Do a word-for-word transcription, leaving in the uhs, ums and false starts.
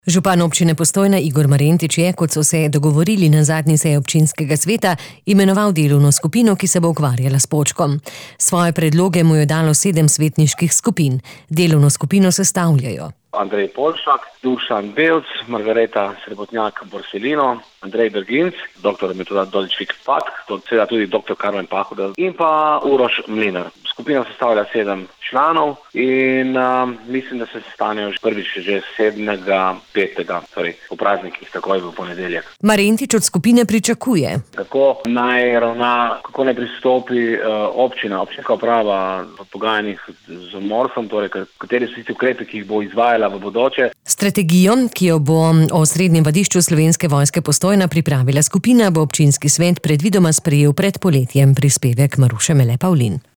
Župan občine Postojna Igor Marentič je, kot so se dogovorili na zadnji seji občinskega sveta, imenoval delovno skupino, ki se bo ukvarjala s Počkom. Svoje predloge mu je dalo sedem svetniških skupin. Delovno skupino sestavljajo Andrej Polšak, Dušan Belc, Margareta Srebotnjak-Borselino, Andrej Berginc, doktor Metoda Dodičnik-Patk, seveda tudi doktor Karmen Pahuda in pa Uroš Mlinar. Skupina sestavlja sedem članov in um, mislim, da se sestanejo prvič že sedmega petega, torej po praznikih, takoj v ponedeljek. Marentič od skupine pričakuje, kako naj ravna, kako naj pristopi uh, občina, občinska uprava v pogajanjih z MORS-om, torej kateri so tisti ukrepi, ki jih bo izvajala v bodoče. Strategijo, ki jo bo o srednjem vadišču Slovenske vojske Postojna pripravila skupina, bo občinski svet predvidoma sprejel pred poletjem, prispevek Maruše Mele Pavlin.